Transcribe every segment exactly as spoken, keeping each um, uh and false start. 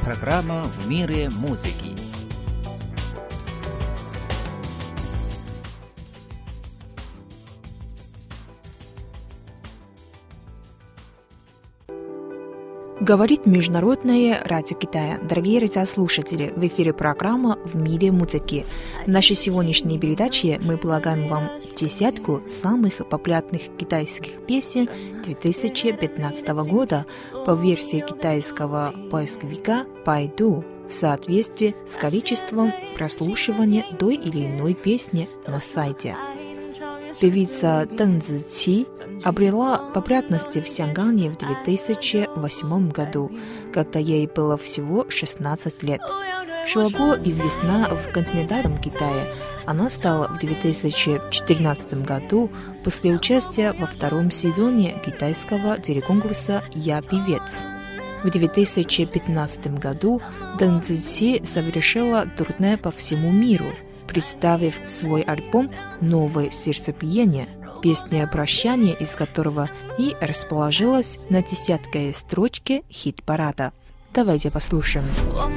программа «В мире музыки». Говорит Международное радио Китая. Дорогие радиослушатели, в эфире программа «В мире музыки». В нашей сегодняшней передаче мы предлагаем вам десятку самых популярных китайских песен две тысячи пятнадцатого года по версии китайского поисковика Baidu в соответствии с количеством прослушивания той или иной песни на сайте. Певица Дэн Цзичи обрела популярность в Сянгане в две тысячи восьмом году, когда ей было всего шестнадцать лет. Широко известна в континентальном Китае. Она стала в две тысячи четырнадцатом году после участия во втором сезоне китайского телеконкурса «Я певец». В две тысячи пятнадцатом году Дэн Цзичи совершила турне по всему миру, представив свой альбом «Новое сердцебиение», песня «Прощание», из которого и расположилась на десятой строчке хит-парада. Давайте послушаем.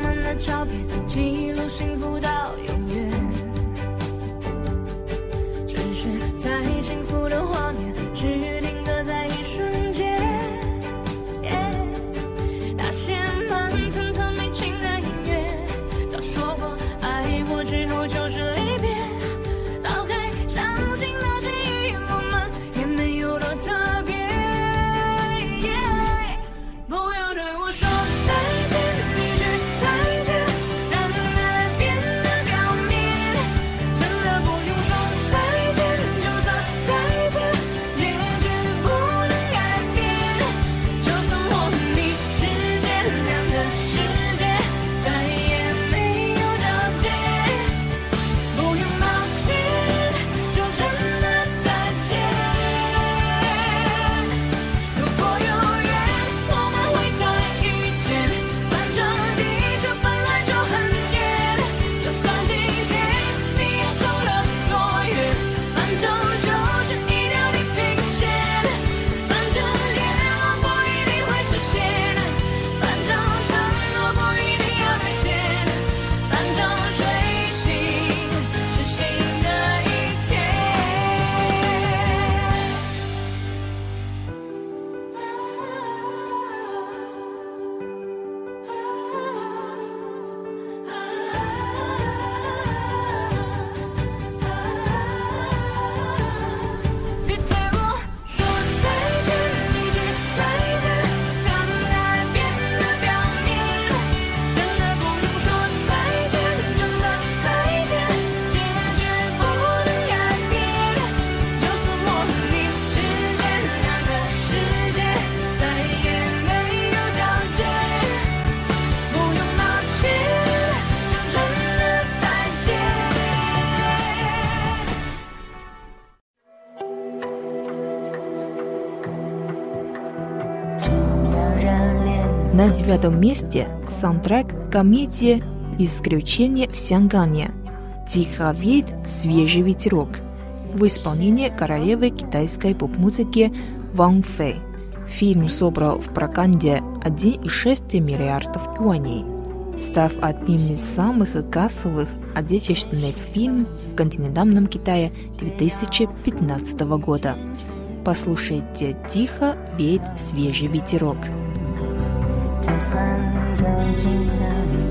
На девятом месте саундтрек комедии «Исключение в Сянгане» «Тихо веет свежий ветерок» в исполнении королевы китайской поп-музыки Ван Фэй. Фильм собрал в прокате один целых шесть десятых миллиардов юаней, став одним из самых кассовых отечественных фильмов в континентальном Китае две тысячи пятнадцатого года. Послушайте «Тихо веет свежий ветерок». 就算走进森林，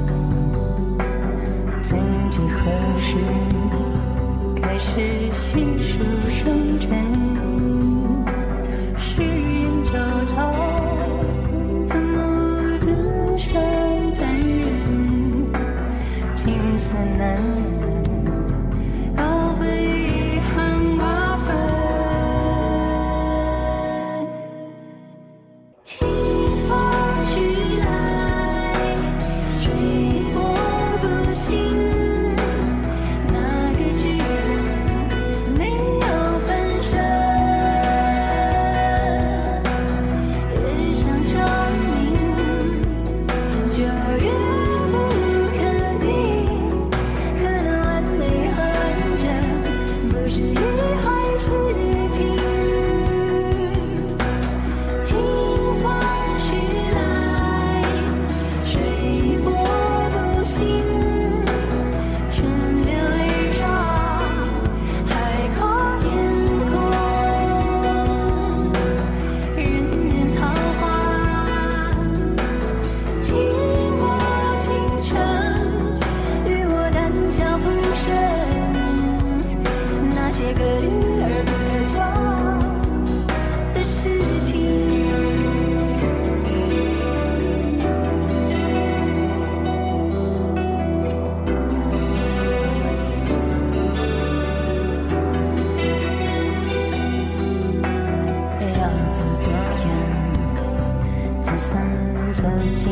曾几何时开始细数生辰，誓言交错，怎么自伤残忍，情算难忍，要被遗憾瓜分。 那个巨人没有分身。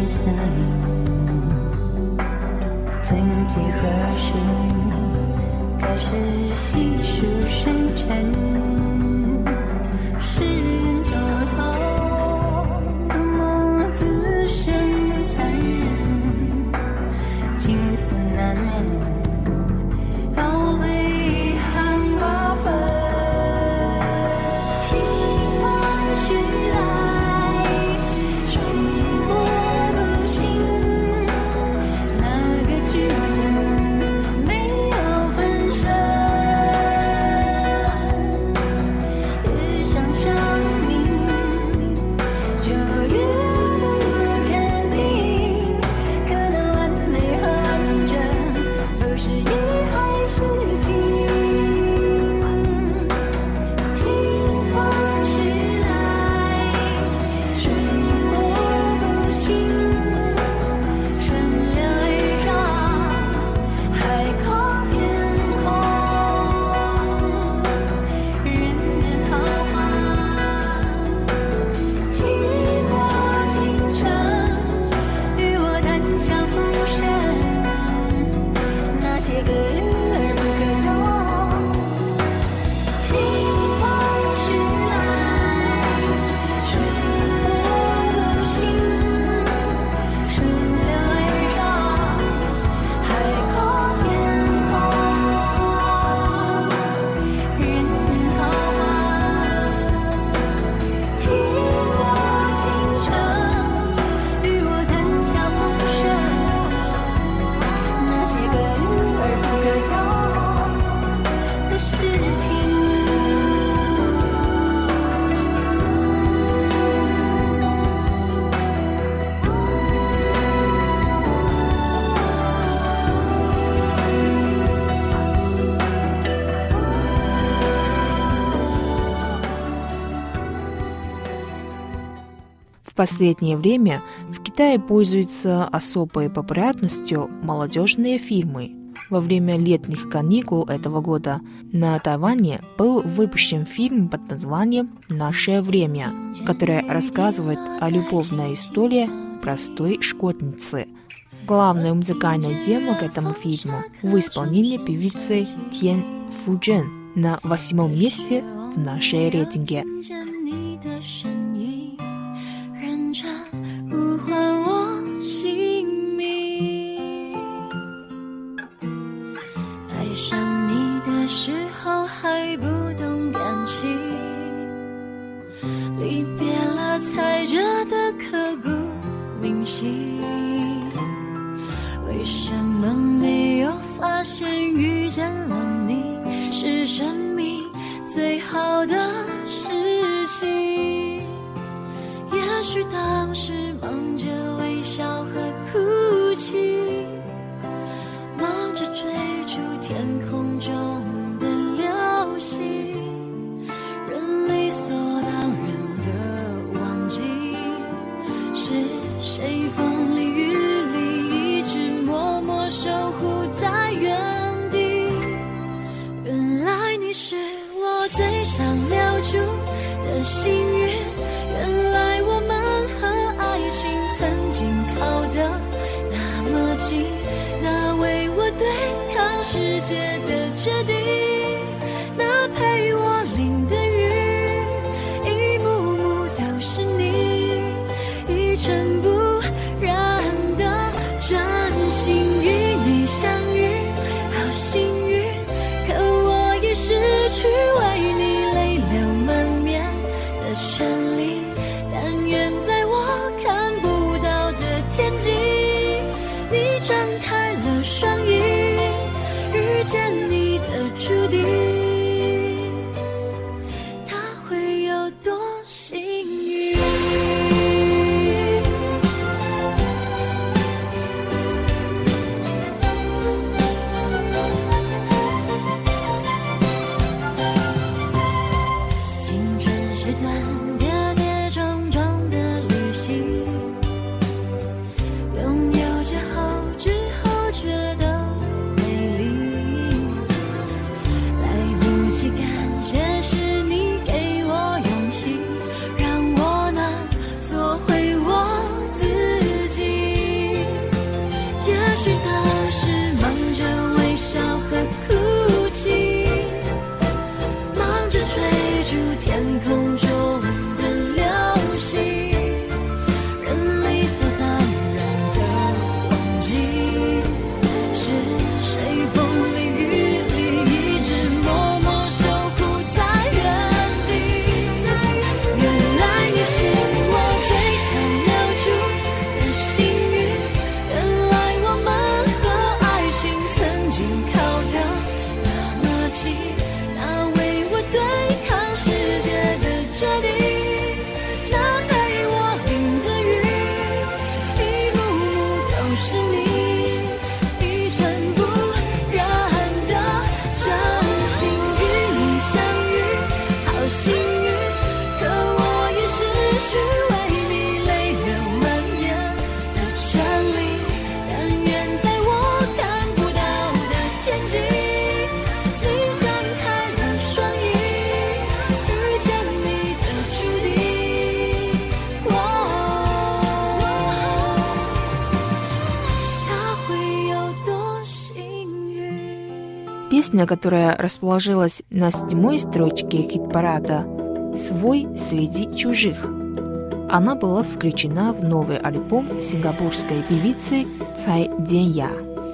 色影，曾几何时开始细数生辰，世人周遭多么自身残忍，情丝难忍，要被遗憾瓜分。清风徐来，水波不兴，那个剧本没有分身，越想证明就越不肯定，可能完美和完整都是意还是情。清风徐来，水波不兴，顺流而上，海阔天空，人面桃花，倾国倾城，与我谈笑风生，那些个而不可求。清风徐来，水波不兴，顺流而上，海阔天空，人面桃花，倾国倾城，与我谈笑风生，那些个而不可求的事情。 В последнее время в Китае пользуются особой популярностью молодежные фильмы. Во время летних каникул этого года на Тайване был выпущен фильм под названием «Наше время», который рассказывает о любовной истории простой школьницы. Главная музыкальная тема к этому фильму в исполнении певицы Тян Фужен на восьмом месте в нашей рейтинге. 你的身影，认真呼唤我姓名。爱上你的时候还不懂感情，离别了才觉得刻骨铭心。为什么没有发现遇见了你是生命最好的事情？也许当时忙着微笑和哭泣，忙着追逐天空中的流星，人理所当然的忘记是谁风里雨里一直默默守护在原地。原来你是我最想留住的幸运，原来我们和爱情曾经靠得那么近，那为我对抗世界的决定，那陪我淋的雨，一幕幕都是你，一尘不染的真心与你相遇，好幸运，可我已失去为你泪流满面的权利，但愿在我看不到的天际，你张开了双翼，遇见你的注定，他会有多幸运？青春是段跌跌撞撞的旅行，拥有之后之后觉得美丽，来不及感谢是你给我勇气，让我能做回我自己。 Песня, которая расположилась на седьмой строчке хит-парада «Свой среди чужих». Она была включена в новый альбом сингапурской певицы Цай Денья.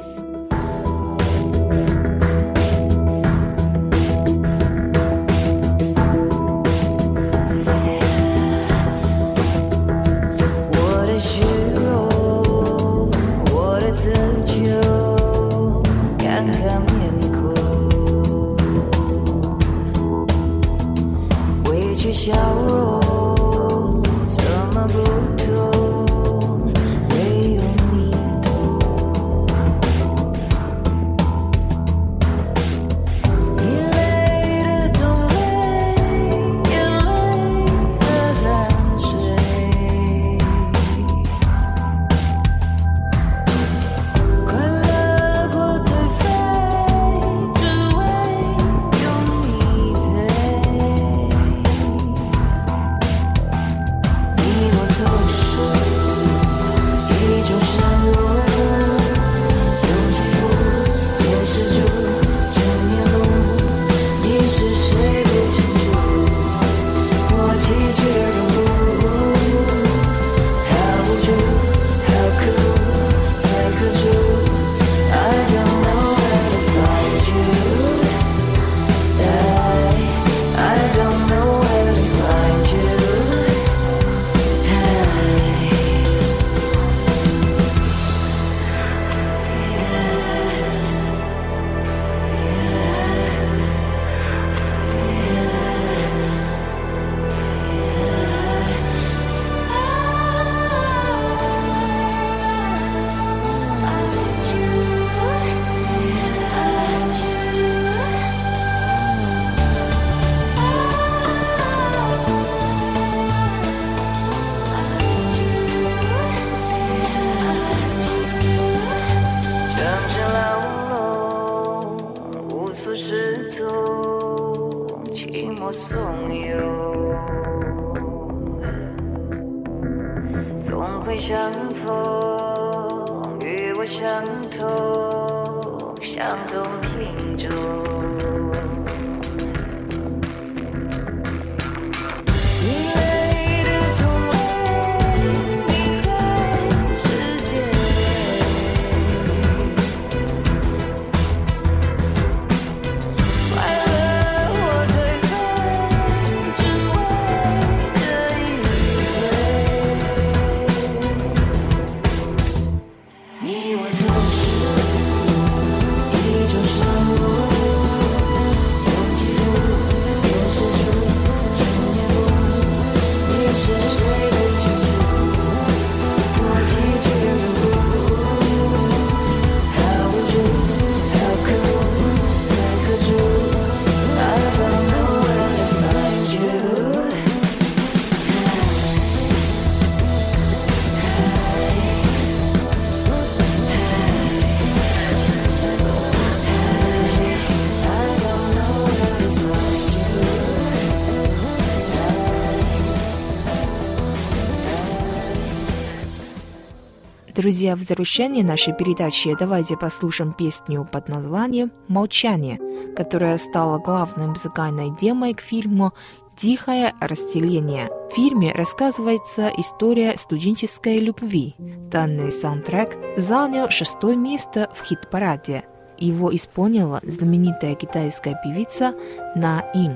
Друзья, в завершении нашей передачи давайте послушаем песню под названием «Молчание», которая стала главной музыкальной темой к фильму «Тихое расселение». В фильме рассказывается история студенческой любви. Данный саундтрек занял шестое место в хит-параде. Его исполнила знаменитая китайская певица На Ин.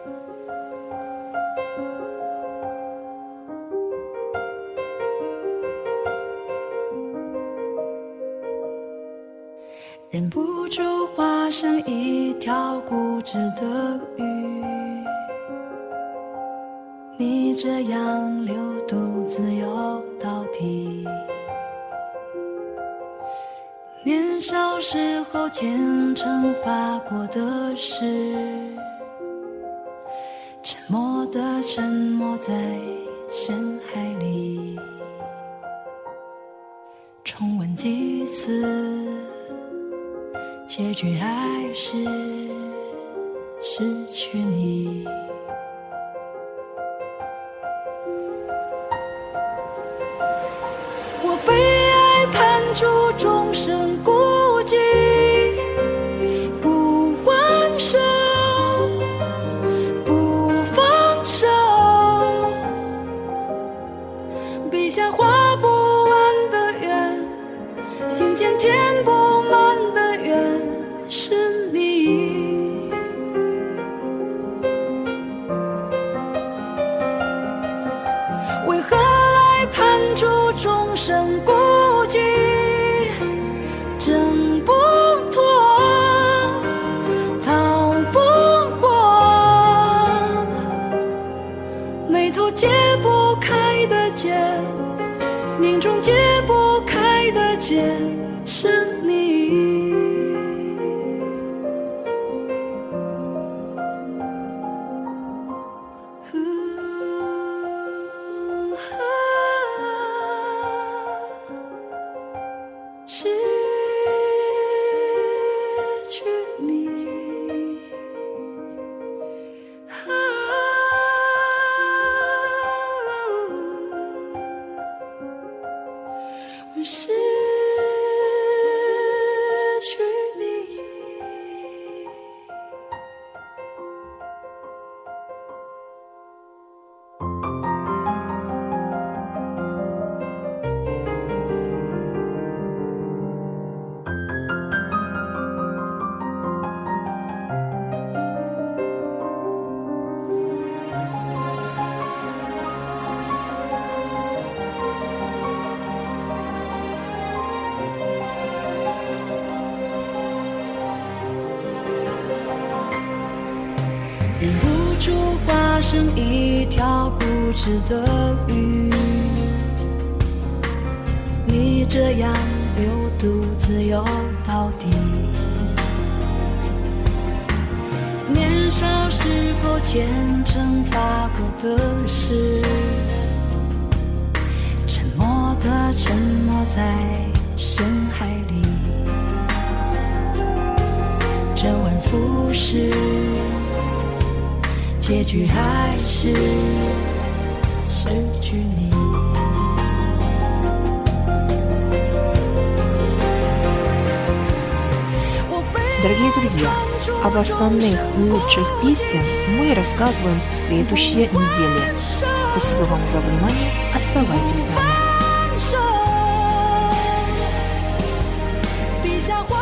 忍不住化身一条固执的鱼，逆着洋流独自游到底。年少时候虔诚发过的誓，沉默的沉没在深海里，重温几次，结局还是失去你。我被爱判处终身孤寂，不还终身孤寂，挣不脱，逃不过，眉头解不开的结，命中解不开的结，是你。失去你，啊，我失去你。忍不住化身一条固执的鱼，你这样流独自游到底。年少时候虔诚发过的誓，沉默的沉没在深海里，周而复始，结局还是失去你。 Дорогие друзья, об остальных лучших песен мы рассказываем в следующей неделе. Спасибо вам за внимание. Оставайтесь с нами.